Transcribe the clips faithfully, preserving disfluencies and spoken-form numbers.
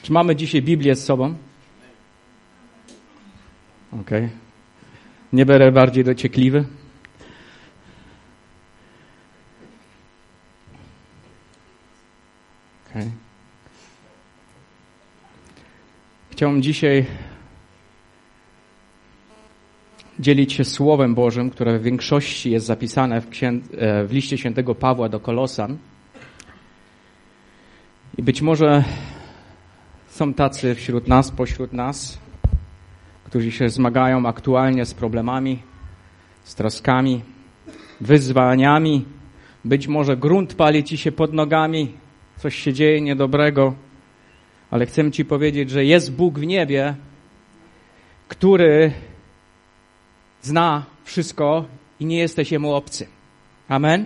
Czy mamy dzisiaj Biblię z sobą? Okej. Okay. Nie będę bardziej dociekliwy. Okej. Okay. Chciałbym dzisiaj dzielić się Słowem Bożym, które w większości jest zapisane w, księ... w liście świętego Pawła do Kolosan. I być może są tacy wśród nas, pośród nas, którzy się zmagają aktualnie z problemami, z troskami, wyzwaniami. Być może grunt pali ci się pod nogami, coś się dzieje niedobrego, ale chcę ci powiedzieć, że jest Bóg w niebie, który zna wszystko i nie jesteś Jemu obcy. Amen?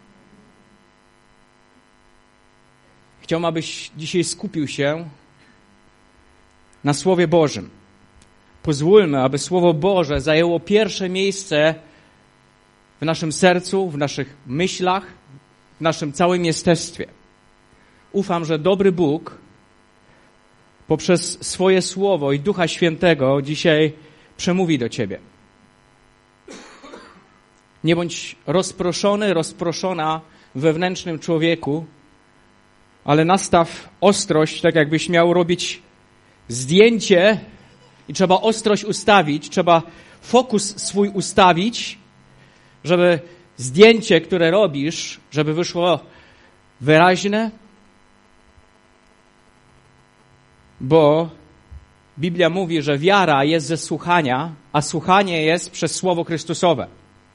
Chciałbym, abyś dzisiaj skupił się na Słowie Bożym. Pozwólmy, aby Słowo Boże zajęło pierwsze miejsce w naszym sercu, w naszych myślach, w naszym całym jestestwie. Ufam, że dobry Bóg poprzez swoje Słowo i Ducha Świętego dzisiaj przemówi do ciebie. Nie bądź rozproszony, rozproszona w wewnętrznym człowieku, ale nastaw ostrość, tak jakbyś miał robić zdjęcie i trzeba ostrość ustawić, trzeba fokus swój ustawić, żeby zdjęcie, które robisz, żeby wyszło wyraźne, bo Biblia mówi, że wiara jest ze słuchania, a słuchanie jest przez Słowo Chrystusowe.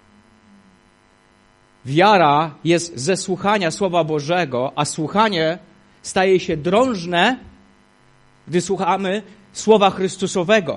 Wiara jest ze słuchania Słowa Bożego, a słuchanie staje się drążne, gdy słuchamy Słowa Chrystusowego.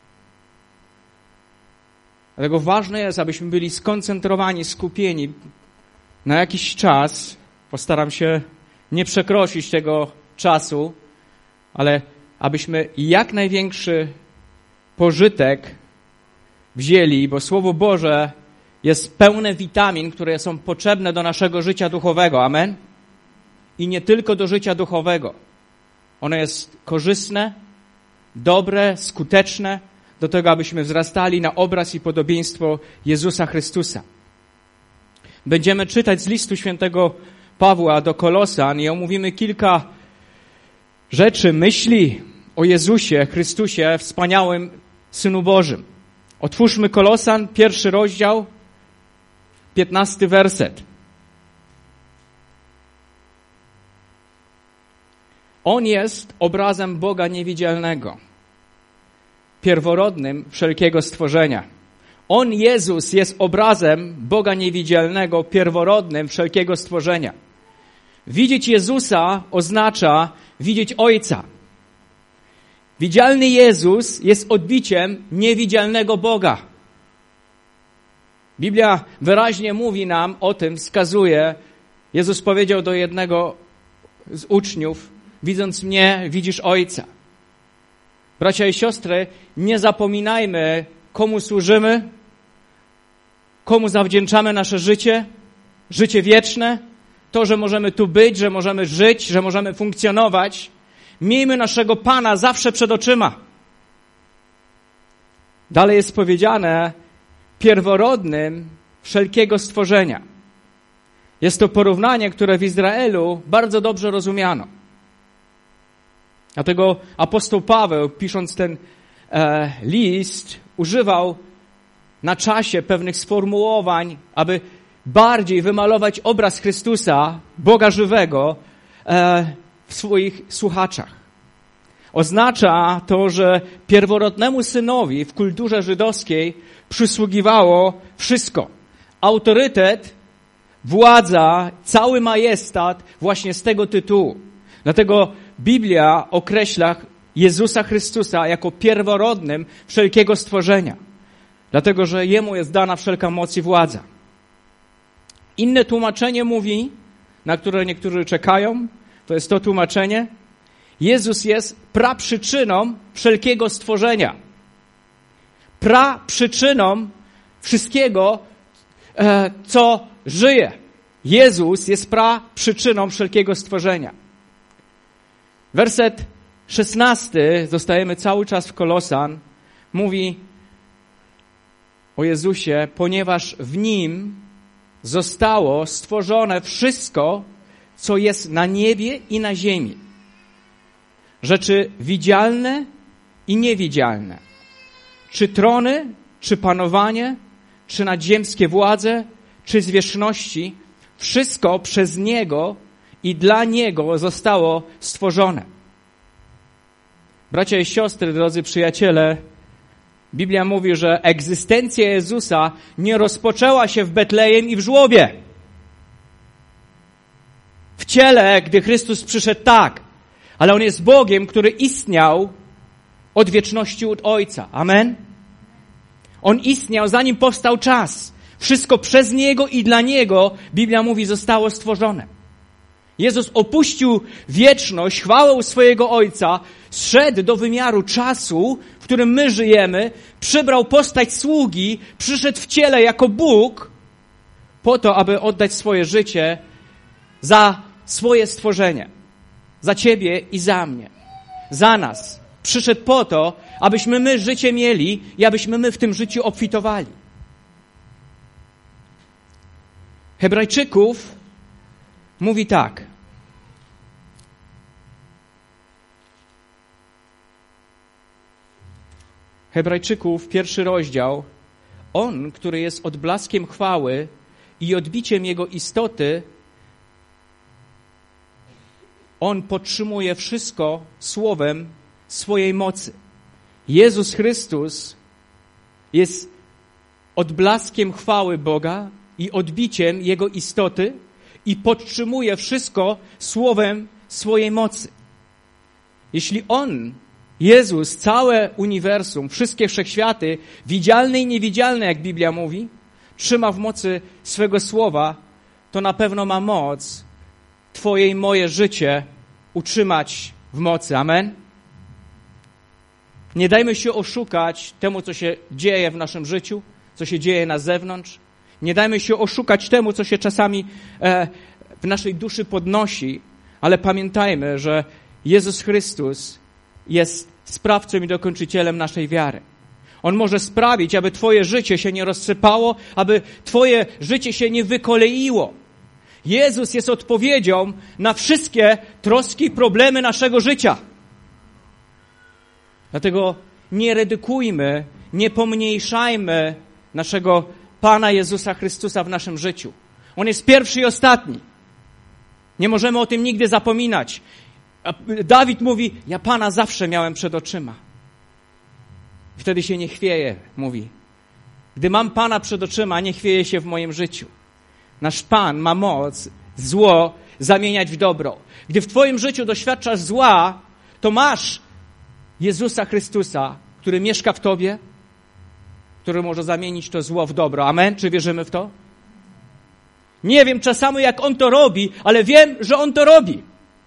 Dlatego ważne jest, abyśmy byli skoncentrowani, skupieni na jakiś czas. Postaram się nie przekroczyć tego czasu, ale abyśmy jak największy pożytek wzięli, bo Słowo Boże jest pełne witamin, które są potrzebne do naszego życia duchowego. Amen? I nie tylko do życia duchowego. Ono jest korzystne, dobre, skuteczne do tego, abyśmy wzrastali na obraz i podobieństwo Jezusa Chrystusa. Będziemy czytać z listu świętego Pawła do Kolosan i omówimy kilka rzeczy, myśli o Jezusie Chrystusie, wspaniałym Synu Bożym. Otwórzmy Kolosan, pierwszy rozdział, piętnasty werset. On jest obrazem Boga niewidzialnego, pierworodnym wszelkiego stworzenia. On, Jezus, jest obrazem Boga niewidzialnego, pierworodnym wszelkiego stworzenia. Widzieć Jezusa oznacza widzieć Ojca. Widzialny Jezus jest odbiciem niewidzialnego Boga. Biblia wyraźnie mówi nam o tym, wskazuje. Jezus powiedział do jednego z uczniów: widząc mnie, widzisz Ojca. Bracia i siostry, nie zapominajmy, komu służymy, komu zawdzięczamy nasze życie, życie wieczne, to, że możemy tu być, że możemy żyć, że możemy funkcjonować. Miejmy naszego Pana zawsze przed oczyma. Dalej jest powiedziane, pierworodnym wszelkiego stworzenia. Jest to porównanie, które w Izraelu bardzo dobrze rozumiano. Dlatego apostoł Paweł, pisząc ten e, list, używał na czasie pewnych sformułowań, aby bardziej wymalować obraz Chrystusa, Boga żywego, e, w swoich słuchaczach. Oznacza to, że pierworodnemu synowi w kulturze żydowskiej przysługiwało wszystko. Autorytet, władza, cały majestat właśnie z tego tytułu. Dlatego Biblia określa Jezusa Chrystusa jako pierworodnym wszelkiego stworzenia. Dlatego, że Jemu jest dana wszelka moc i władza. Inne tłumaczenie mówi, na które niektórzy czekają, to jest to tłumaczenie: Jezus jest praprzyczyną wszelkiego stworzenia. Praprzyczyną wszystkiego, e, co żyje. Jezus jest praprzyczyną wszelkiego stworzenia. Werset szesnasty, zostajemy cały czas w Kolosan, mówi o Jezusie, ponieważ w Nim zostało stworzone wszystko, co jest na niebie i na ziemi. Rzeczy widzialne i niewidzialne. Czy trony, czy panowanie, czy nadziemskie władze, czy zwierzchności, wszystko przez Niego i dla Niego zostało stworzone. Bracia i siostry, drodzy przyjaciele, Biblia mówi, że egzystencja Jezusa nie rozpoczęła się w Betlejem i w żłobie. W ciele, gdy Chrystus przyszedł, tak, ale On jest Bogiem, który istniał od wieczności od Ojca. Amen? On istniał, zanim powstał czas. Wszystko przez Niego i dla Niego, Biblia mówi, zostało stworzone. Jezus opuścił wieczność, chwałę swojego Ojca, zszedł do wymiaru czasu, w którym my żyjemy, przybrał postać sługi, przyszedł w ciele jako Bóg, po to, aby oddać swoje życie za swoje stworzenie. Za ciebie i za mnie. Za nas. Przyszedł po to, abyśmy my życie mieli i abyśmy my w tym życiu obfitowali. Hebrajczyków mówi tak. Hebrajczyków, pierwszy rozdział. On, który jest odblaskiem chwały i odbiciem Jego istoty, On podtrzymuje wszystko słowem swojej mocy. Jezus Chrystus jest odblaskiem chwały Boga i odbiciem Jego istoty i podtrzymuje wszystko słowem swojej mocy. Jeśli On, Jezus, całe uniwersum, wszystkie wszechświaty, widzialne i niewidzialne, jak Biblia mówi, trzyma w mocy swego słowa, to na pewno ma moc Twoje i moje życie utrzymać w mocy. Amen? Nie dajmy się oszukać temu, co się dzieje w naszym życiu, co się dzieje na zewnątrz. Nie dajmy się oszukać temu, co się czasami e, w naszej duszy podnosi, ale pamiętajmy, że Jezus Chrystus jest sprawcą i dokończycielem naszej wiary. On może sprawić, aby Twoje życie się nie rozsypało, aby Twoje życie się nie wykoleiło. Jezus jest odpowiedzią na wszystkie troski i problemy naszego życia. Dlatego nie redykujmy, nie pomniejszajmy naszego Pana Jezusa Chrystusa w naszym życiu. On jest pierwszy i ostatni. Nie możemy o tym nigdy zapominać. Dawid mówi, ja Pana zawsze miałem przed oczyma. Wtedy się nie chwieje, mówi. Gdy mam Pana przed oczyma, nie chwieje się w moim życiu. Nasz Pan ma moc zło zamieniać w dobro. Gdy w Twoim życiu doświadczasz zła, to masz Jezusa Chrystusa, który mieszka w Tobie, który może zamienić to zło w dobro. Amen? Czy wierzymy w to? Nie wiem czasami, jak On to robi, ale wiem, że On to robi.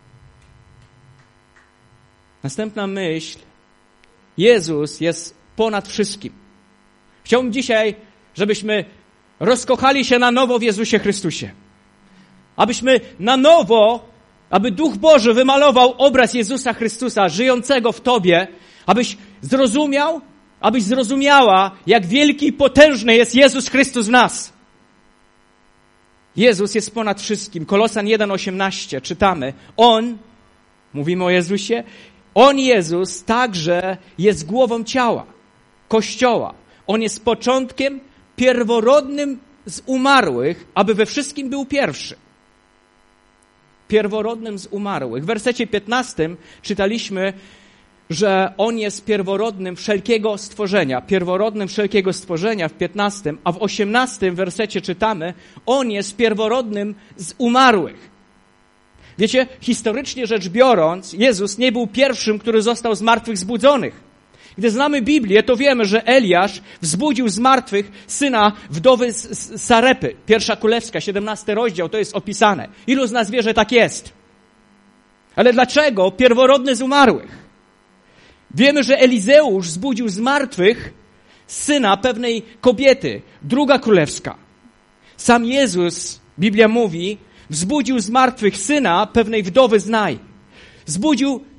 Następna myśl. Jezus jest ponad wszystkim. Chciałbym dzisiaj, żebyśmy rozkochali się na nowo w Jezusie Chrystusie. Abyśmy na nowo, aby Duch Boży wymalował obraz Jezusa Chrystusa żyjącego w Tobie, abyś zrozumiał, abyś zrozumiała, jak wielki i potężny jest Jezus Chrystus w nas. Jezus jest ponad wszystkim. Kolosan jeden osiemnaście czytamy. On, mówimy o Jezusie, On, Jezus, także jest głową ciała, Kościoła. On jest początkiem pierworodnym z umarłych, aby we wszystkim był pierwszy. Pierworodnym z umarłych. W wersecie piętnastym czytaliśmy, że On jest pierworodnym wszelkiego stworzenia. Pierworodnym wszelkiego stworzenia w piętnastym, a w osiemnastym wersecie czytamy, On jest pierworodnym z umarłych. Wiecie, historycznie rzecz biorąc, Jezus nie był pierwszym, który został z martwych zbudzonych. Gdy znamy Biblię, to wiemy, że Eliasz wzbudził z martwych syna wdowy z Sarepy. Pierwsza Królewska, siedemnasty rozdział, to jest opisane. Ilu z nas wie, że tak jest? Ale dlaczego pierworodny z umarłych? Wiemy, że Elizeusz wzbudził z martwych syna pewnej kobiety. Druga Królewska. Sam Jezus, Biblia mówi, wzbudził z martwych syna pewnej wdowy z Naj. Wzbudził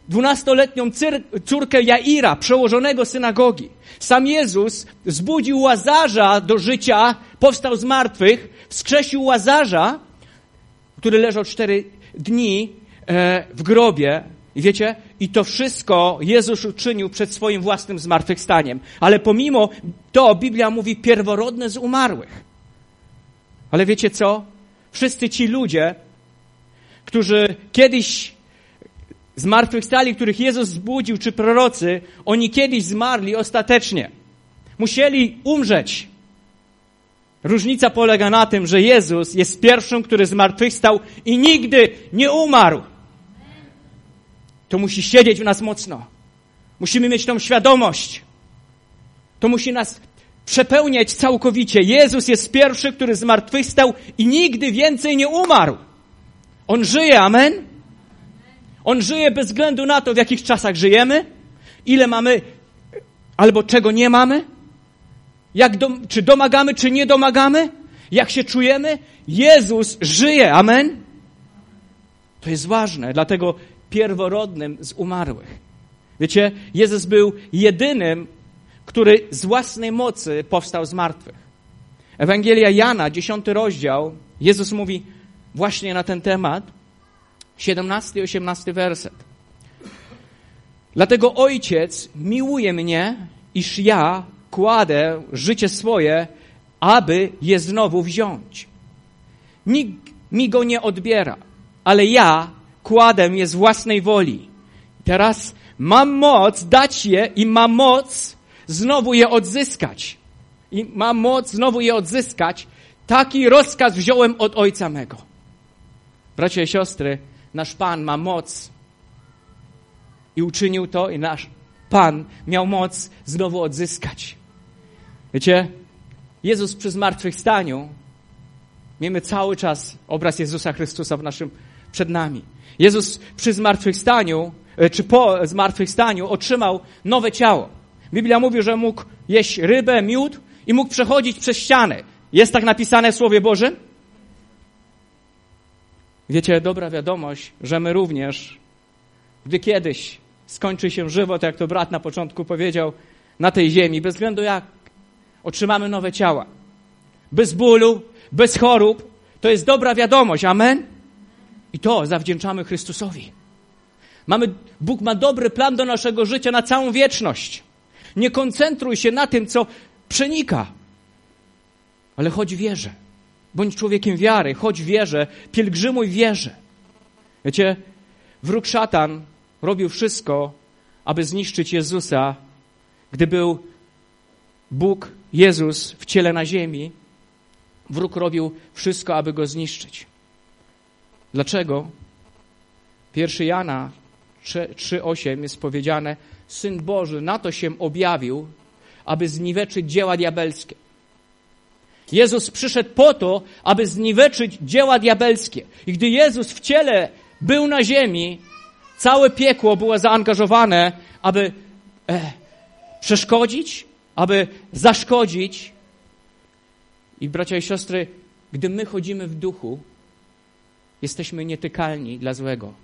dwunastoletnią córkę Jaira, przełożonego synagogi. Sam Jezus zbudził Łazarza do życia, powstał z martwych, wskrzesił Łazarza, który leżał cztery dni w grobie. I wiecie, i to wszystko Jezus uczynił przed swoim własnym zmartwychwstaniem. Ale pomimo to Biblia mówi pierworodne z umarłych. Ale wiecie co? Wszyscy ci ludzie, którzy kiedyś zmartwychwstali, których Jezus zbudził, czy prorocy, oni kiedyś zmarli ostatecznie. Musieli umrzeć. Różnica polega na tym, że Jezus jest pierwszym, który zmartwychwstał i nigdy nie umarł. To musi siedzieć w nas mocno. Musimy mieć tą świadomość. To musi nas przepełniać całkowicie. Jezus jest pierwszy, który zmartwychwstał i nigdy więcej nie umarł. On żyje, amen? On żyje bez względu na to, w jakich czasach żyjemy, ile mamy, albo czego nie mamy, jak do, czy domagamy, czy nie domagamy, jak się czujemy. Jezus żyje, amen? To jest ważne, dlatego pierworodnym z umarłych. Wiecie, Jezus był jedynym, który z własnej mocy powstał z martwych. Ewangelia Jana, dziesiąty rozdział, Jezus mówi właśnie na ten temat, siedemnasty i osiemnasty werset. Dlatego Ojciec miłuje mnie, iż ja kładę życie swoje, aby je znowu wziąć. Nikt mi go nie odbiera, ale ja kładę je z własnej woli. Teraz mam moc dać je i mam moc znowu je odzyskać. I mam moc znowu je odzyskać. Taki rozkaz wziąłem od Ojca mego. Bracia i siostry, nasz Pan ma moc i uczynił to i nasz Pan miał moc znowu odzyskać. Wiecie, Jezus przy zmartwychwstaniu, mamy cały czas obraz Jezusa Chrystusa w naszym, przed nami. Jezus przy zmartwychwstaniu, czy po zmartwychwstaniu otrzymał nowe ciało. Biblia mówi, że mógł jeść rybę, miód i mógł przechodzić przez ścianę. Jest tak napisane w Słowie Bożym? Wiecie, dobra wiadomość, że my również, gdy kiedyś skończy się żywot, jak to brat na początku powiedział, na tej ziemi, bez względu jak, otrzymamy nowe ciała. Bez bólu, bez chorób. To jest dobra wiadomość. Amen? I to zawdzięczamy Chrystusowi. Mamy, Bóg ma dobry plan do naszego życia na całą wieczność. Nie koncentruj się na tym, co przenika, ale chodź w wierze. Bądź człowiekiem wiary, chodź w wierze, pielgrzymuj w wierze. Wiecie, wróg szatan robił wszystko, aby zniszczyć Jezusa, gdy był Bóg, Jezus w ciele na ziemi. Wróg robił wszystko, aby go zniszczyć. Dlaczego? Pierwszy Jana trzy osiem jest powiedziane, Syn Boży na to się objawił, aby zniweczyć dzieła diabelskie. Jezus przyszedł po to, aby zniweczyć dzieła diabelskie. I gdy Jezus w ciele był na ziemi, całe piekło było zaangażowane, aby e, przeszkodzić, aby zaszkodzić. I bracia i siostry, gdy my chodzimy w duchu, jesteśmy nietykalni dla złego.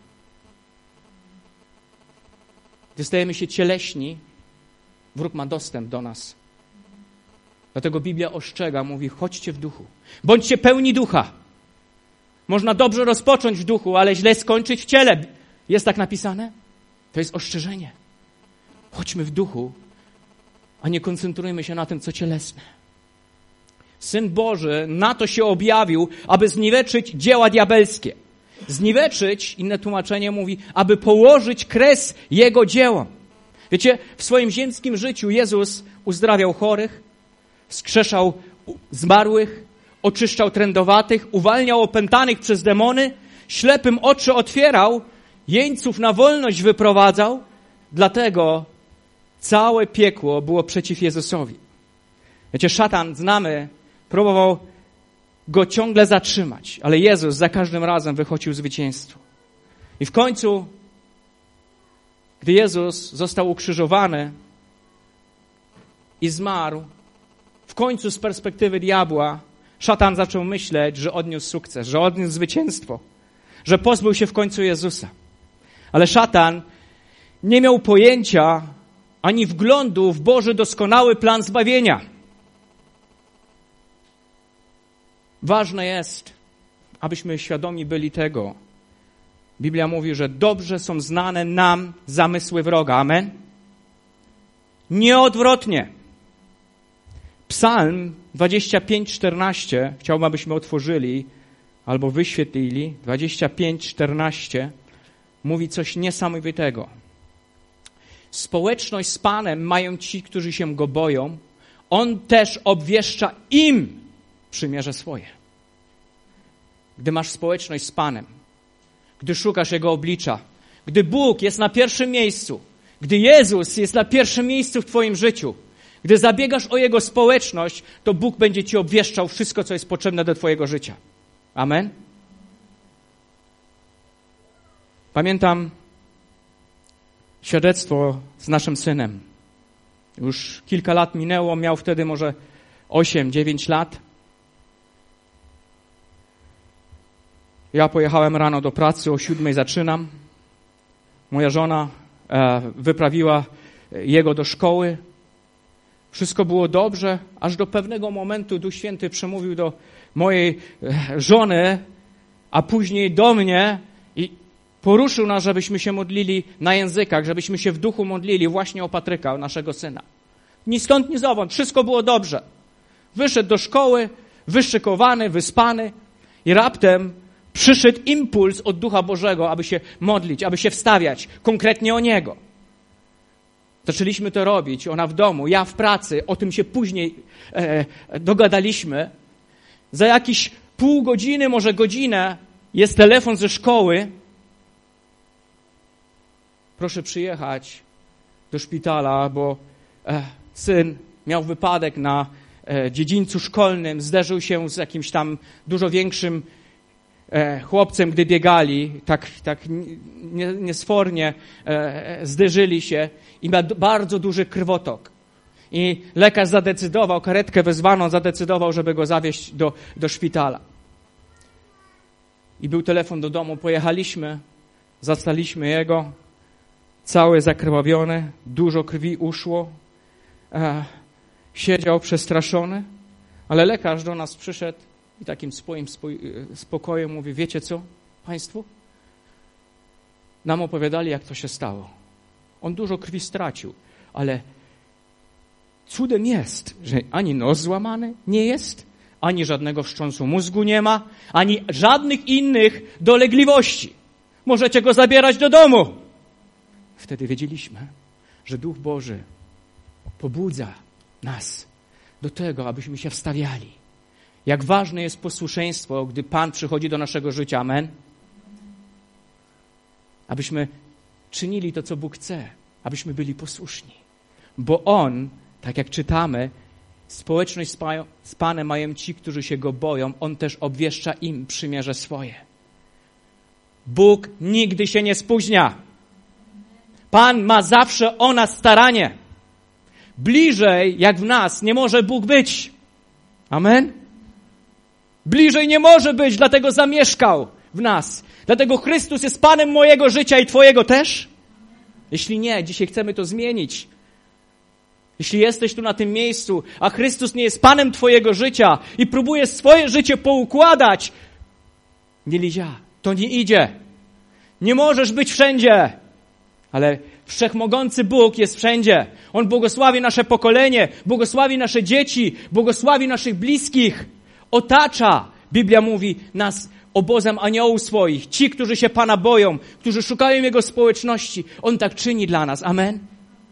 Gdy stajemy się cieleśni, wróg ma dostęp do nas. Dlatego Biblia ostrzega, mówi, chodźcie w duchu. Bądźcie pełni ducha. Można dobrze rozpocząć w duchu, ale źle skończyć w ciele. Jest tak napisane? To jest ostrzeżenie. Chodźmy w duchu, a nie koncentrujmy się na tym, co cielesne. Syn Boży na to się objawił, aby zniweczyć dzieła diabelskie. Zniweczyć, inne tłumaczenie mówi, aby położyć kres Jego dziełom. Wiecie, w swoim ziemskim życiu Jezus uzdrawiał chorych, wskrzeszał zmarłych, oczyszczał trędowatych, uwalniał opętanych przez demony, ślepym oczy otwierał, jeńców na wolność wyprowadzał. Dlatego całe piekło było przeciw Jezusowi. Wiecie, szatan, znamy, próbował go ciągle zatrzymać, ale Jezus za każdym razem wychodził zwycięstwo. I w końcu, gdy Jezus został ukrzyżowany i zmarł, w końcu z perspektywy diabła szatan zaczął myśleć, że odniósł sukces, że odniósł zwycięstwo, że pozbył się w końcu Jezusa. Ale szatan nie miał pojęcia ani wglądu w Boży doskonały plan zbawienia. Ważne jest, abyśmy świadomi byli tego. Biblia mówi, że dobrze są znane nam zamysły wroga. Amen? Nieodwrotnie. Psalm dwadzieścia pięć, czternaście, chciałbym, abyśmy otworzyli albo wyświetlili. dwadzieścia pięć, czternaście mówi coś niesamowitego. Społeczność z Panem mają ci, którzy się Go boją. On też obwieszcza im przymierze swoje. Gdy masz społeczność z Panem, gdy szukasz Jego oblicza, gdy Bóg jest na pierwszym miejscu, gdy Jezus jest na pierwszym miejscu w twoim życiu, gdy zabiegasz o Jego społeczność, to Bóg będzie ci obwieszczał wszystko, co jest potrzebne do twojego życia. Amen? Pamiętam świadectwo z naszym synem. Już kilka lat minęło, miał wtedy może osiem, dziewięć lat. Ja pojechałem rano do pracy, o siódmej zaczynam. Moja żona e, wyprawiła jego do szkoły. Wszystko było dobrze, aż do pewnego momentu Duch Święty przemówił do mojej żony, a później do mnie i poruszył nas, żebyśmy się modlili na językach, żebyśmy się w duchu modlili właśnie o Patryka, o naszego syna. Ni stąd, ni zowąd. Wszystko było dobrze. Wyszedł do szkoły, wyszykowany, wyspany i raptem przyszedł impuls od Ducha Bożego, aby się modlić, aby się wstawiać konkretnie o Niego. Zaczęliśmy to robić, ona w domu, ja w pracy, o tym się później e, dogadaliśmy. Za jakieś pół godziny, może godzinę jest telefon ze szkoły. Proszę przyjechać do szpitala, bo e, syn miał wypadek na e, dziedzińcu szkolnym, zderzył się z jakimś tam dużo większym e, chłopcem, gdy biegali, tak, tak nie, niesfornie e, zderzyli się i ma bardzo duży krwotok. I lekarz zadecydował, karetkę wezwano, zadecydował, żeby go zawieźć do, do szpitala. I był telefon do domu, pojechaliśmy, zastaliśmy jego, cały zakrwawiony, dużo krwi uszło, e, siedział przestraszony, ale lekarz do nas przyszedł i takim swoim spokojem mówi, wiecie co, państwo? Nam opowiadali, jak to się stało. On dużo krwi stracił, ale cudem jest, że ani nos złamany nie jest, ani żadnego wstrząsu mózgu nie ma, ani żadnych innych dolegliwości. Możecie go zabierać do domu. Wtedy wiedzieliśmy, że Duch Boży pobudza nas do tego, abyśmy się wstawiali. Jak ważne jest posłuszeństwo, gdy Pan przychodzi do naszego życia. Amen. Abyśmy czynili to, co Bóg chce. Abyśmy byli posłuszni. Bo On, tak jak czytamy, społeczność z Panem mają ci, którzy się Go boją. On też obwieszcza im przymierze swoje. Bóg nigdy się nie spóźnia. Pan ma zawsze o nas staranie. Bliżej, jak w nas, nie może Bóg być. Amen? Bliżej nie może być, dlatego zamieszkał w nas. Dlatego Chrystus jest Panem mojego życia i twojego też. Jeśli nie, dzisiaj chcemy to zmienić. Jeśli jesteś tu na tym miejscu, a Chrystus nie jest Panem twojego życia i próbujesz swoje życie poukładać, nie lidzia, to nie idzie. Nie możesz być wszędzie. Ale wszechmogący Bóg jest wszędzie. On błogosławi nasze pokolenie, błogosławi nasze dzieci, błogosławi naszych bliskich. Otacza, Biblia mówi, nas obozem aniołów swoich. Ci, którzy się Pana boją, którzy szukają Jego społeczności. On tak czyni dla nas. Amen.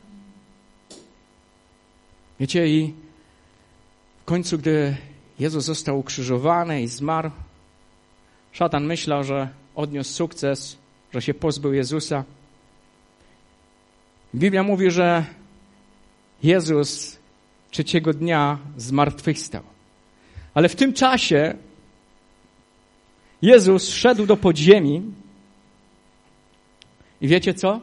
Wiecie, i w końcu, gdy Jezus został ukrzyżowany i zmarł, szatan myślał, że odniósł sukces, że się pozbył Jezusa. Biblia mówi, że Jezus trzeciego dnia zmartwychwstał. Ale w tym czasie Jezus szedł do podziemi i wiecie co?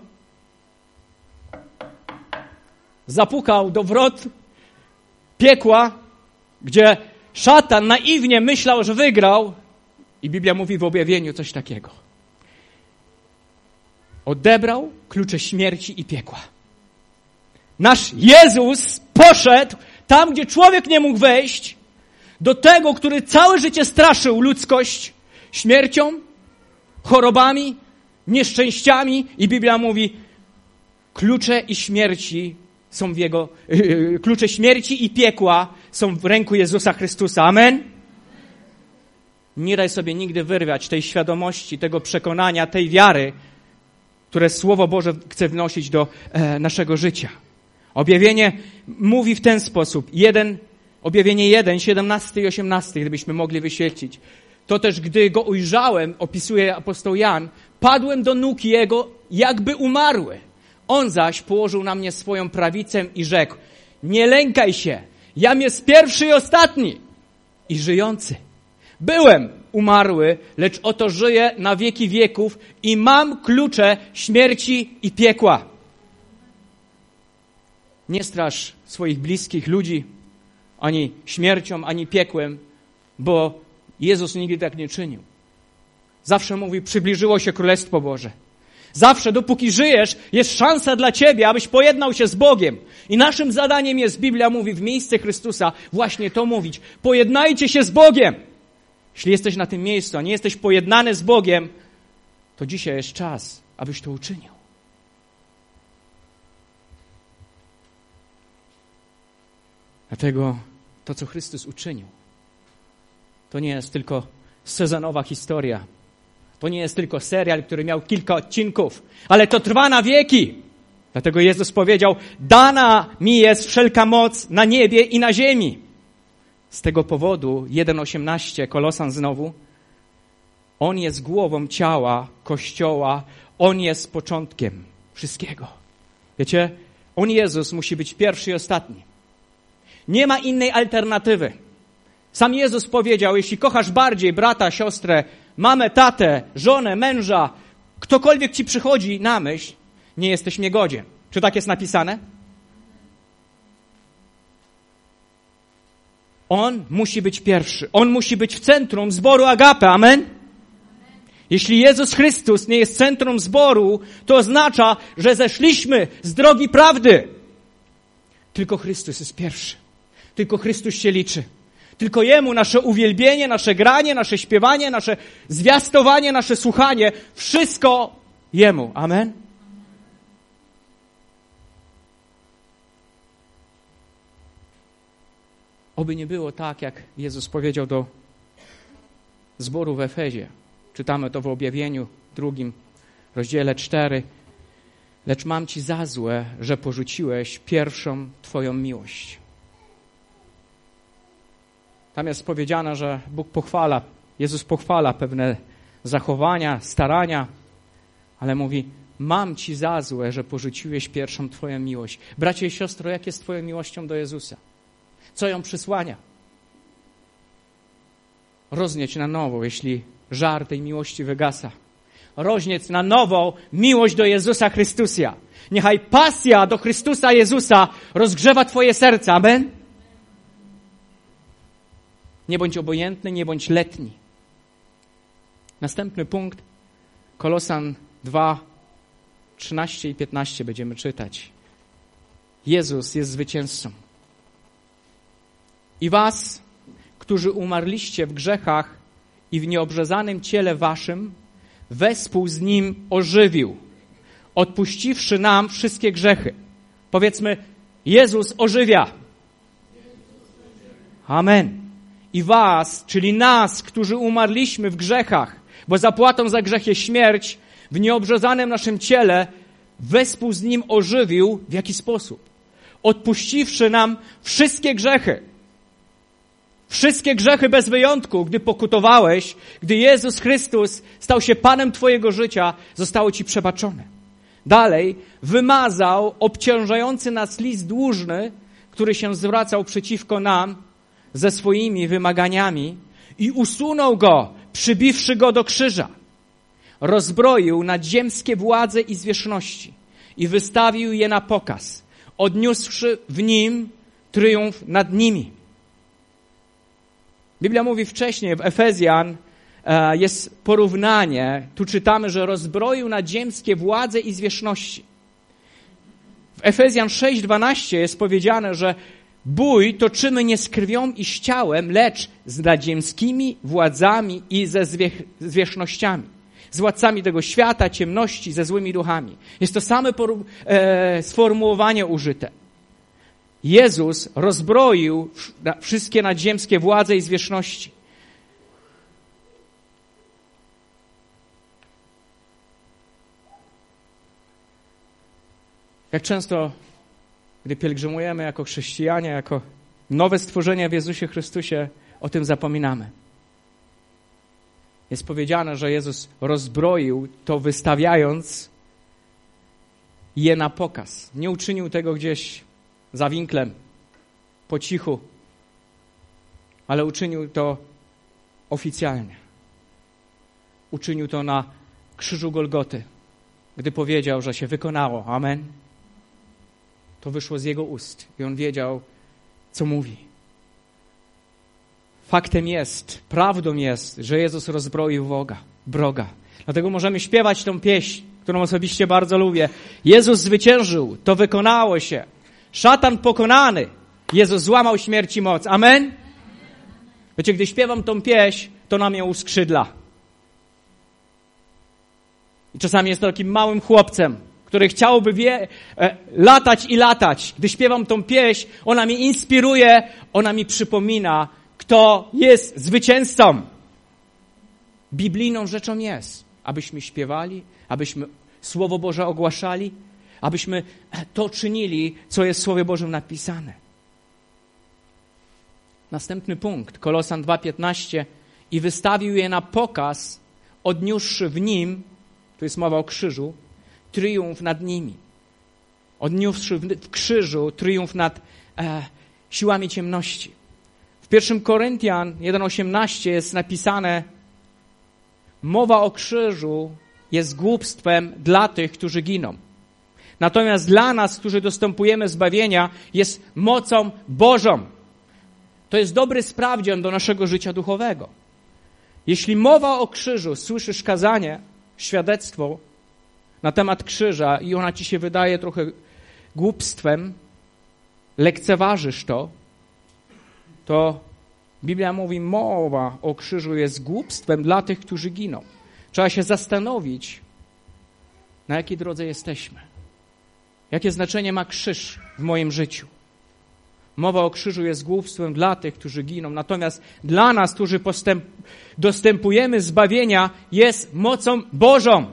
Zapukał do wrot piekła, gdzie szatan naiwnie myślał, że wygrał i Biblia mówi w objawieniu coś takiego. odebrał klucze śmierci i piekła. Nasz Jezus poszedł tam, gdzie człowiek nie mógł wejść, do tego, który całe życie straszył ludzkość śmiercią, chorobami, nieszczęściami i Biblia mówi, klucze i śmierci są w Jego, yy, klucze śmierci i piekła są w ręku Jezusa Chrystusa. Amen? Nie daj sobie nigdy wyrwać tej świadomości, tego przekonania, tej wiary, które Słowo Boże chce wnosić do e, naszego życia. Objawienie mówi w ten sposób. Jeden, objawienie jeden, siedemnasty i osiemnasty, gdybyśmy mogli wyświetlić. To też, gdy go ujrzałem, opisuje apostoł Jan, padłem do nóg Jego, jakby umarły. On zaś położył na mnie swoją prawicę i rzekł, nie lękaj się, jam jest pierwszy i ostatni i żyjący. Byłem umarły, lecz oto żyję na wieki wieków i mam klucze śmierci i piekła. Nie strasz swoich bliskich ludzi ani śmiercią, ani piekłem, bo Jezus nigdy tak nie czynił. Zawsze mówi, przybliżyło się Królestwo Boże. Zawsze, dopóki żyjesz, jest szansa dla ciebie, abyś pojednał się z Bogiem. I naszym zadaniem jest, Biblia mówi, w miejsce Chrystusa właśnie to mówić. Pojednajcie się z Bogiem. Jeśli jesteś na tym miejscu, a nie jesteś pojednany z Bogiem, to dzisiaj jest czas, abyś to uczynił. Dlatego to, co Chrystus uczynił, to nie jest tylko sezonowa historia. To nie jest tylko serial, który miał kilka odcinków, ale to trwa na wieki. Dlatego Jezus powiedział, dana mi jest wszelka moc na niebie i na ziemi. Z tego powodu, jeden osiemnaście, Kolosan znowu, On jest głową ciała, Kościoła, On jest początkiem wszystkiego. Wiecie, On, Jezus, musi być pierwszy i ostatni. Nie ma innej alternatywy. Sam Jezus powiedział, jeśli kochasz bardziej brata, siostrę, mamę, tatę, żonę, męża, ktokolwiek ci przychodzi na myśl, nie jesteś mnie godzien. Czy tak jest napisane? On musi być pierwszy. On musi być w centrum zboru Agape. Amen? Jeśli Jezus Chrystus nie jest centrum zboru, to oznacza, że zeszliśmy z drogi prawdy. Tylko Chrystus jest pierwszy. Tylko Chrystus się liczy. Tylko Jemu nasze uwielbienie, nasze granie, nasze śpiewanie, nasze zwiastowanie, nasze słuchanie, wszystko Jemu. Amen? Oby nie było tak, jak Jezus powiedział do zboru w Efezie. Czytamy to w objawieniu drugim, rozdziale cztery. Lecz mam ci za złe, że porzuciłeś pierwszą twoją miłość. Tam jest powiedziane, że Bóg pochwala, Jezus pochwala pewne zachowania, starania, ale mówi, mam ci za złe, że porzuciłeś pierwszą twoją miłość. Bracie i siostro, jak jest twoją miłością do Jezusa? Co ją przysłania? Roznieć na nowo, jeśli żar tej miłości wygasa. Roznieć na nowo miłość do Jezusa Chrystusa. Niechaj pasja do Chrystusa Jezusa rozgrzewa twoje serce. Amen? Nie bądź obojętny, nie bądź letni. Następny punkt. Kolosan dwa, trzynaście i piętnaście będziemy czytać. Jezus jest zwycięzcą. I was, którzy umarliście w grzechach i w nieobrzezanym ciele waszym, wespół z Nim ożywił, odpuściwszy nam wszystkie grzechy. Powiedzmy, Jezus ożywia. Amen. I was, czyli nas, którzy umarliśmy w grzechach, bo zapłatą za grzech jest śmierć, w nieobrzezanym naszym ciele, wespół z Nim ożywił. W jaki sposób? Odpuściwszy nam wszystkie grzechy. Wszystkie grzechy bez wyjątku, gdy pokutowałeś, gdy Jezus Chrystus stał się Panem twojego życia, zostało ci przebaczone. Dalej, wymazał obciążający nas list dłużny, który się zwracał przeciwko nam ze swoimi wymaganiami i usunął go, przybiwszy go do krzyża. Rozbroił nadziemskie władze i zwierzchności i wystawił je na pokaz, odniósłszy w nim triumf nad nimi. Biblia mówi wcześniej w Efezjan, e, jest porównanie. Tu czytamy, że rozbroił nadziemskie władze i zwierzchności. W Efezjan sześć dwanaście jest powiedziane, że bój toczymy nie z krwią i z ciałem, lecz z nadziemskimi władzami i ze zwierzchnościami. Z władcami tego świata, ciemności, ze złymi duchami. Jest to same poró- e, sformułowanie użyte. Jezus rozbroił wszystkie nadziemskie władze i zwierzchności. Jak często, gdy pielgrzymujemy jako chrześcijanie, jako nowe stworzenie w Jezusie Chrystusie, o tym zapominamy. Jest powiedziane, że Jezus rozbroił to, wystawiając je na pokaz. Nie uczynił tego gdzieś za winklem, po cichu, ale uczynił to oficjalnie. Uczynił to na krzyżu Golgoty, gdy powiedział, że się wykonało. Amen. To wyszło z Jego ust i On wiedział, co mówi. Faktem jest, prawdą jest, że Jezus rozbroił wroga, wroga. Dlatego możemy śpiewać tą pieśń, którą osobiście bardzo lubię. Jezus zwyciężył, to wykonało się. Szatan pokonany, Jezus złamał śmierci moc. Amen? Wiecie, gdy śpiewam tą pieśń, to na mnie uskrzydla. I czasami jest takim małym chłopcem, który chciałby wie, e, latać i latać. Gdy śpiewam tą pieśń, ona mnie inspiruje, ona mi przypomina, kto jest zwycięzcą. Biblijną rzeczą jest, abyśmy śpiewali, abyśmy Słowo Boże ogłaszali, abyśmy to czynili, co jest w Słowie Bożym napisane. Następny punkt, Kolosan dwa piętnaście. I wystawił je na pokaz, odniósłszy w nim, tu jest mowa o krzyżu, triumf nad nimi. Odniósłszy w krzyżu triumf nad e, siłami ciemności. W pierwszym Koryntian jeden osiemnaście jest napisane: mowa o krzyżu jest głupstwem dla tych, którzy giną. Natomiast dla nas, którzy dostępujemy zbawienia, jest mocą Bożą. To jest dobry sprawdzian do naszego życia duchowego. Jeśli mowa o krzyżu, słyszysz kazanie, świadectwo na temat krzyża i ona ci się wydaje trochę głupstwem, lekceważysz to, to Biblia mówi, mowa o krzyżu jest głupstwem dla tych, którzy giną. Trzeba się zastanowić, na jakiej drodze jesteśmy. Jakie znaczenie ma krzyż w moim życiu. Mowa o krzyżu jest głupstwem dla tych, którzy giną. Natomiast dla nas, którzy postęp, dostępujemy zbawienia, jest mocą Bożą.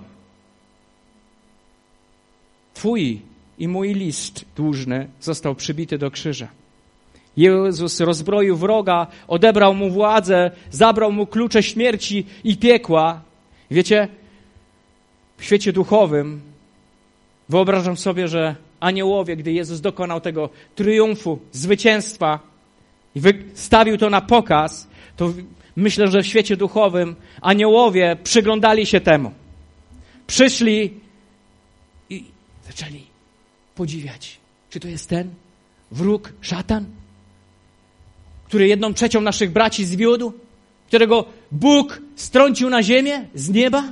Twój i mój list dłużny został przybity do krzyża. Jezus rozbroił wroga, odebrał mu władzę, zabrał mu klucze śmierci i piekła. Wiecie, w świecie duchowym wyobrażam sobie, że aniołowie, gdy Jezus dokonał tego triumfu, zwycięstwa i wystawił to na pokaz, to myślę, że w świecie duchowym aniołowie przyglądali się temu. Przyszli i zaczęli podziwiać. Czy to jest ten wróg, szatan, który jedną trzecią naszych braci zwiódł, którego Bóg strącił na ziemię z nieba?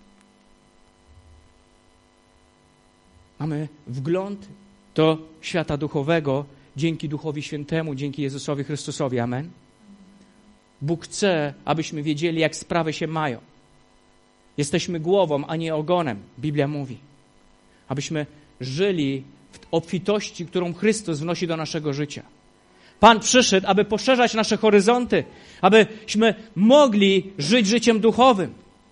Mamy wgląd do świata duchowego dzięki Duchowi Świętemu, dzięki Jezusowi Chrystusowi. Amen. Bóg chce, abyśmy wiedzieli, jak sprawy się mają. Jesteśmy głową, a nie ogonem, Biblia mówi. Abyśmy żyli w obfitości, którą Chrystus wnosi do naszego życia. Pan przyszedł, aby poszerzać nasze horyzonty, abyśmy mogli żyć życiem duchowym.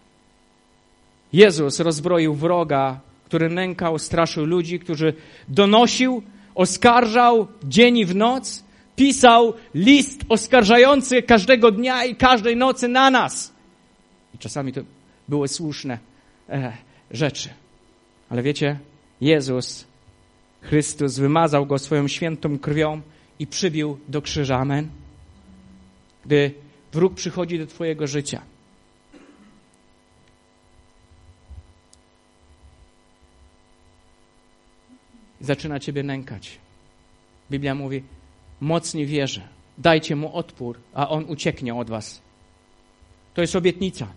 Jezus rozbroił wroga, który nękał, straszył ludzi, który donosił, oskarżał dzień i w noc, pisał list oskarżający każdego dnia i każdej nocy na nas. I czasami to były słuszne e, rzeczy. Ale wiecie, Jezus, Chrystus wymazał go swoją świętą krwią i przybił do krzyża. Amen. Gdy wróg przychodzi do twojego życia, zaczyna ciebie nękać. Biblia mówi, mocni wierzy, dajcie mu odpór, a on ucieknie od was. To jest obietnica.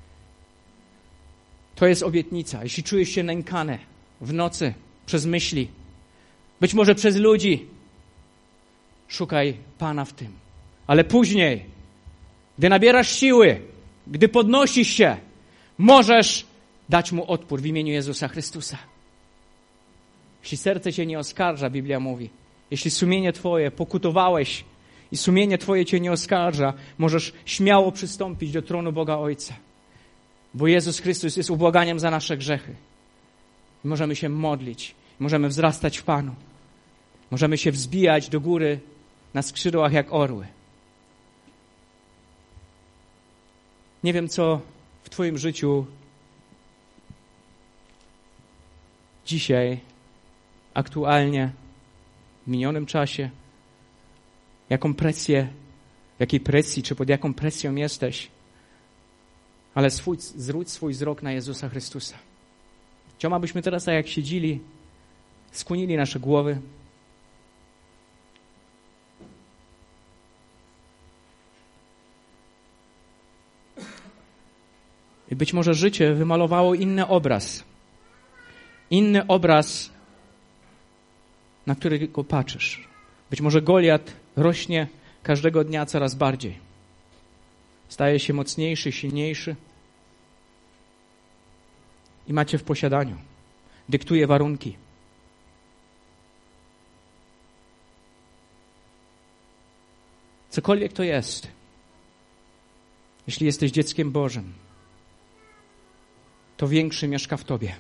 To jest obietnica. Jeśli czujesz się nękany w nocy przez myśli, być może przez ludzi, szukaj Pana w tym. Ale później, gdy nabierasz siły, gdy podnosisz się, możesz dać Mu odpór w imieniu Jezusa Chrystusa. Jeśli serce cię nie oskarża, Biblia mówi, jeśli sumienie twoje pokutowałeś i sumienie twoje cię nie oskarża, możesz śmiało przystąpić do tronu Boga Ojca. Bo Jezus Chrystus jest ubłaganiem za nasze grzechy. I możemy się modlić, możemy wzrastać w Panu. Możemy się wzbijać do góry na skrzydłach jak orły. Nie wiem, co w twoim życiu dzisiaj, aktualnie, w minionym czasie, jaką presję, w jakiej presji, czy pod jaką presją jesteś, ale swój, zwróć swój wzrok na Jezusa Chrystusa. Chciałbym, abyśmy teraz, tak jak siedzieli, skłonili nasze głowy. I być może życie wymalowało inny obraz. Inny obraz, na który go patrzysz. Być może Goliat rośnie każdego dnia coraz bardziej. Staje się mocniejszy, silniejszy. I macie w posiadaniu. Dyktuje warunki. Cokolwiek to jest, jeśli jesteś dzieckiem Bożym, to większy mieszka w tobie.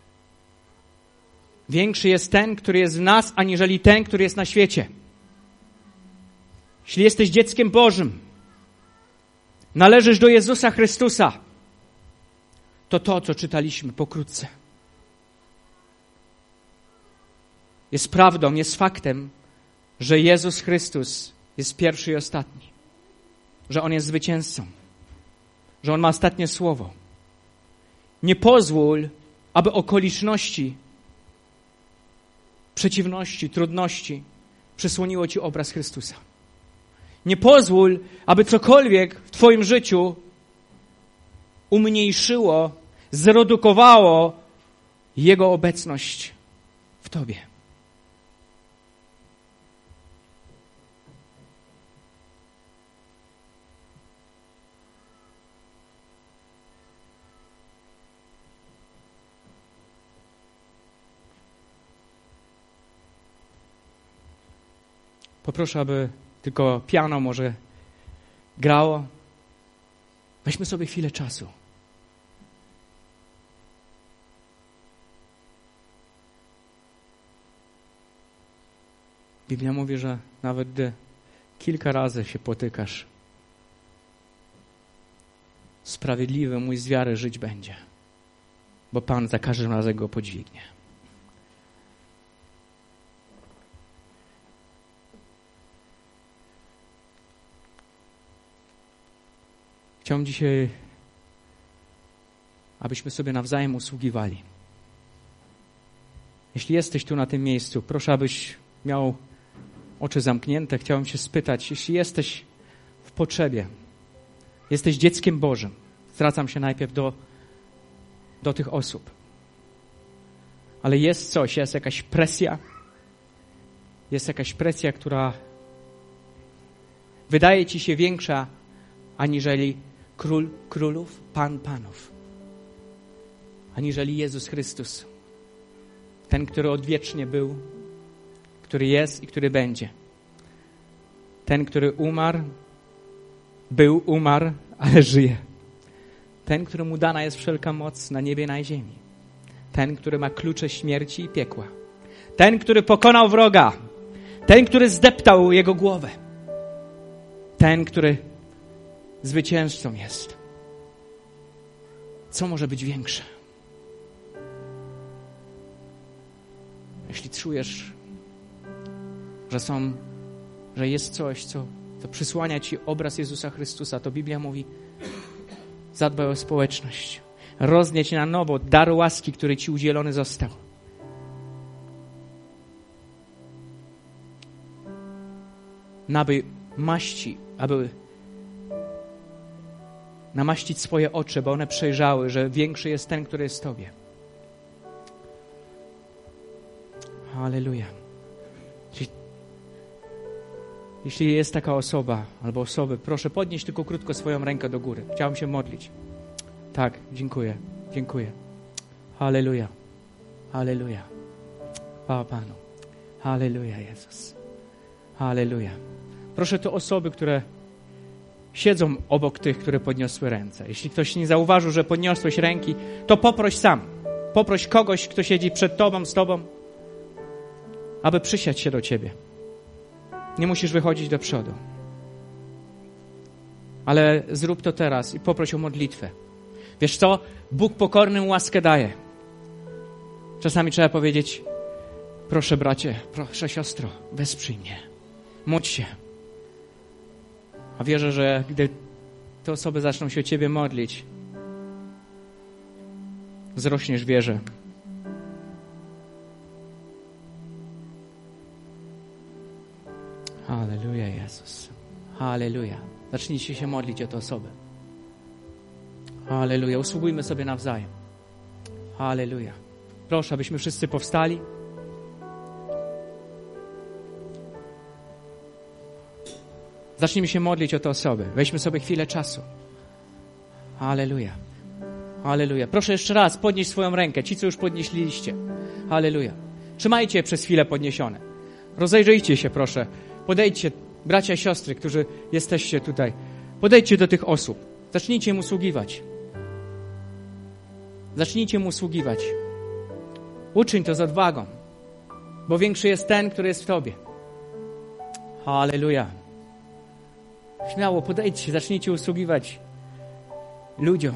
Większy jest ten, który jest w nas, aniżeli ten, który jest na świecie. Jeśli jesteś dzieckiem Bożym, należysz do Jezusa Chrystusa, to to, co czytaliśmy pokrótce, jest prawdą, jest faktem, że Jezus Chrystus jest pierwszy i ostatni. Że On jest zwycięzcą. Że On ma ostatnie słowo. Nie pozwól, aby okoliczności, przeciwności, trudności przysłoniło ci obraz Chrystusa. Nie pozwól, aby cokolwiek w twoim życiu umniejszyło, zredukowało Jego obecność w tobie. Poproszę, aby tylko piano może grało. Weźmy sobie chwilę czasu. Biblia mówi, że nawet gdy kilka razy się potykasz, sprawiedliwy mój z wiary żyć będzie, bo Pan za każdym razem go podźwignie. Chciałbym dzisiaj, abyśmy sobie nawzajem usługiwali. Jeśli jesteś tu na tym miejscu, proszę, abyś miał oczy zamknięte. Chciałbym się spytać, jeśli jesteś w potrzebie, jesteś dzieckiem Bożym, zwracam się najpierw do, do tych osób, ale jest coś, jest jakaś presja, jest jakaś presja, która wydaje ci się większa aniżeli Król królów, Pan panów, aniżeli Jezus Chrystus, ten, który odwiecznie był, który jest i który będzie. Ten, który umarł, był, umarł, ale żyje. Ten, któremu dana jest wszelka moc na niebie i na ziemi. Ten, który ma klucze śmierci i piekła. Ten, który pokonał wroga. Ten, który zdeptał jego głowę. Ten, który zwycięzcą jest. Co może być większe? Jeśli czujesz, że są, że jest coś, co, co przysłania ci obraz Jezusa Chrystusa, to Biblia mówi, zadbaj o społeczność. Roznieć na nowo dar łaski, który ci udzielony został. Nabyj maści, aby namaścić swoje oczy, bo one przejrzały, że większy jest ten, który jest w Tobie. Halleluja. Jeśli, jeśli jest taka osoba albo osoby, proszę podnieść tylko krótko swoją rękę do góry. Chciałem się modlić. Tak, dziękuję, dziękuję. Halleluja, halleluja. Chwała Panu. Halleluja, Jezus. Halleluja. Proszę te osoby, które siedzą obok tych, które podniosły ręce. Jeśli ktoś nie zauważył, że podniosłeś ręki, to poproś sam. Poproś kogoś, kto siedzi przed Tobą, z Tobą, aby przysiąść się do Ciebie. Nie musisz wychodzić do przodu. Ale zrób to teraz i poproś o modlitwę. Wiesz co? Bóg pokornym łaskę daje. Czasami trzeba powiedzieć: proszę bracie, proszę siostro, wesprzyj mnie. Módl się. A wierzę, że gdy te osoby zaczną się o Ciebie modlić, wzrośniesz w wierze. Halleluja, Jezus. Halleluja. Zacznijcie się modlić o tę osobę. Halleluja. Usługujmy sobie nawzajem. Halleluja. Proszę, abyśmy wszyscy powstali. Zacznijmy się modlić o tę osobę. Weźmy sobie chwilę czasu. Halleluja. Halleluja. Proszę jeszcze raz podnieść swoją rękę. Ci, co już podnieśliście. Halleluja. Trzymajcie je przez chwilę podniesione. Rozejrzyjcie się, proszę. Podejdźcie, bracia i siostry, którzy jesteście tutaj. Podejdźcie do tych osób. Zacznijcie im usługiwać. Zacznijcie mu usługiwać. Uczyń to z odwagą, bo większy jest ten, który jest w Tobie. Halleluja. Śmiało podejdźcie, zacznijcie usługiwać ludziom.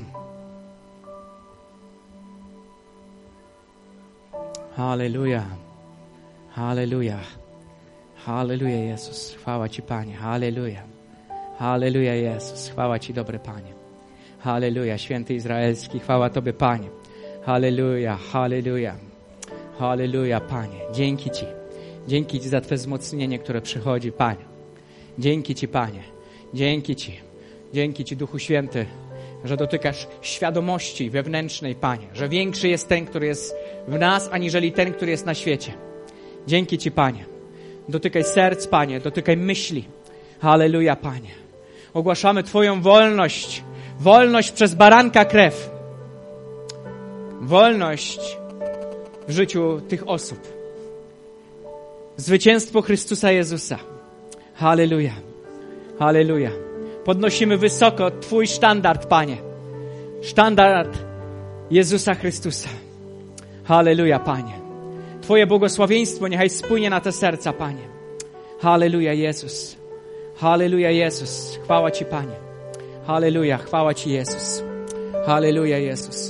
Halleluja. Halleluja. Halleluja, Jezus. Chwała Ci, Panie. Halleluja. Halleluja, Jezus. Chwała Ci, dobry Panie. Halleluja, święty izraelski. Chwała Tobie, Panie. Halleluja, halleluja. Halleluja, Panie. Dzięki Ci. Dzięki Ci za Twe wzmocnienie, które przychodzi, Panie. Dzięki Ci, Panie. Dzięki Ci. Dzięki Ci, Duchu Święty, że dotykasz świadomości wewnętrznej, Panie. Że większy jest ten, który jest w nas, aniżeli ten, który jest na świecie. Dzięki Ci, Panie. Dotykaj serc, Panie. Dotykaj myśli. Halleluja, Panie. Ogłaszamy Twoją wolność. Wolność przez baranka krew. Wolność w życiu tych osób. Zwycięstwo Chrystusa Jezusa. Halleluja. Halleluja. Podnosimy wysoko Twój sztandard, Panie. Sztandard Jezusa Chrystusa. Halleluja, Panie. Twoje błogosławieństwo niechaj spłynie na te serca, Panie. Halleluja, Jezus. Halleluja, Jezus. Chwała Ci, Panie. Halleluja. Chwała Ci, Jezus. Halleluja, Jezus.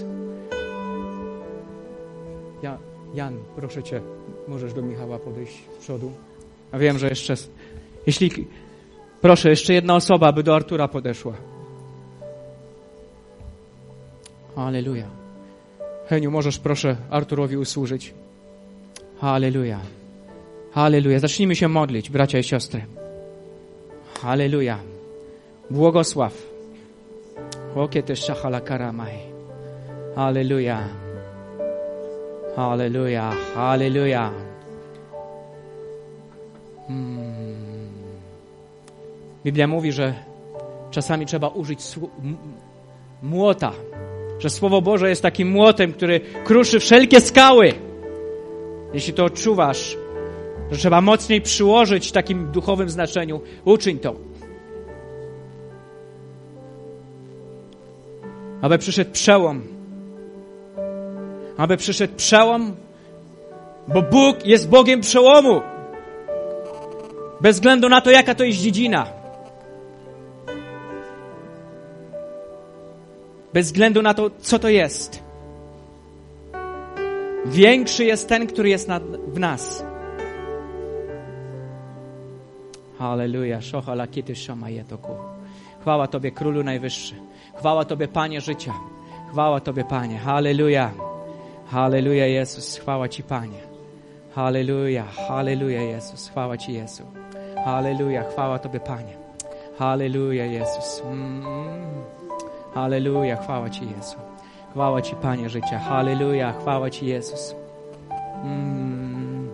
Ja, Jan, proszę Cię, możesz do Michała podejść z przodu. A wiem, że jeszcze... Jeśli... Proszę, jeszcze jedna osoba, by do Artura podeszła. Halleluja. Heniu, możesz proszę Arturowi usłużyć. Halleluja. Halleluja. Zacznijmy się modlić, bracia i siostry. Halleluja. Błogosław. Okiete szachala karamaj. Halleluja. Halleluja. Halleluja. Hmm. Biblia mówi, że czasami trzeba użyć młota. Że Słowo Boże jest takim młotem, który kruszy wszelkie skały. Jeśli to odczuwasz, że trzeba mocniej przyłożyć w takim duchowym znaczeniu, uczyń to. Aby przyszedł przełom. Aby przyszedł przełom, bo Bóg jest Bogiem przełomu. Bez względu na to, jaka to jest dziedzina. Bez względu na to, co to jest. Większy jest ten, który jest nad, w nas. Halleluja. Chwała Tobie, Królu Najwyższy. Chwała Tobie, Panie życia. Chwała Tobie, Panie. Halleluja. Halleluja, Jezus. Chwała Ci, Panie. Halleluja. Halleluja, Jezus. Chwała Ci, Jezu. Halleluja. Chwała Tobie, Panie. Halleluja, Jezus. Mm. Halleluja, chwała Ci, Jezu. Chwała Ci, Panie życia. Halleluja, chwała Ci, Jezus. Mm.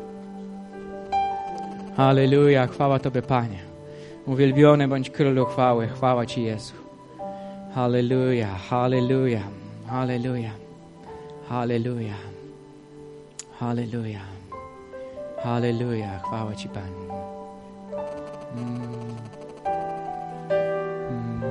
Halleluja, chwała Tobie, Panie. Uwielbiony bądź Królu chwały. Chwała Ci, Jezu. Halleluja, halleluja, halleluja, halleluja, halleluja, halleluja, chwała Ci, Panie. Mm. Mm.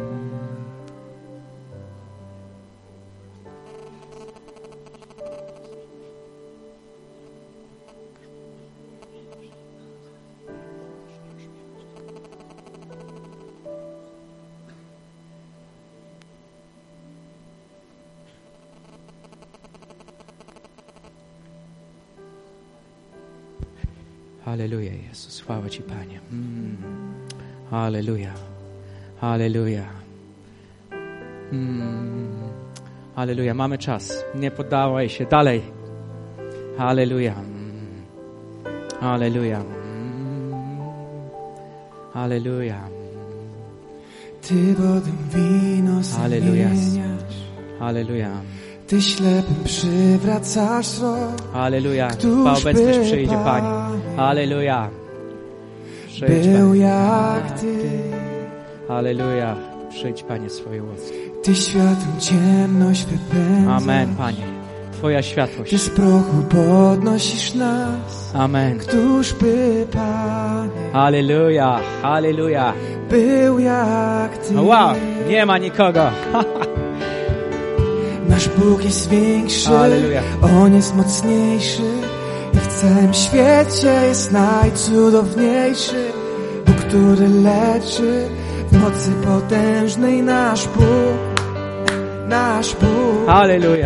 Halleluja, Jezus. Chwała Ci, Panie. Mm. Halleluja. Halleluja. Mm. Halleluja. Mamy czas. Nie poddawaj się. Dalej. Halleluja. Mm. Halleluja. Mm. Halleluja. Ty wodę wino Halleluja. zamieniasz. Halleluja. Ty ślepym przywracasz wzrok. Halleluja. Któż Twoja obecność by, przyjdzie, Panie. Panie, Halleluja. Przyjdź, był Panie. jak Ty. Halleluja. Przyjdź, Panie, swoje łoski. Ty światłem ciemność wypędzasz. Amen, Panie. Twoja światłość. Ty z prochu podnosisz nas. Amen. Któż by, Panie, Halleluja. Halleluja. był jak Ty. Wow. Nie ma nikogo. Nasz Bóg jest większy, Halleluja. On jest mocniejszy i w całym świecie jest najcudowniejszy. Bóg, który leczy w mocy potężnej, nasz Bóg, nasz Bóg. Halleluja.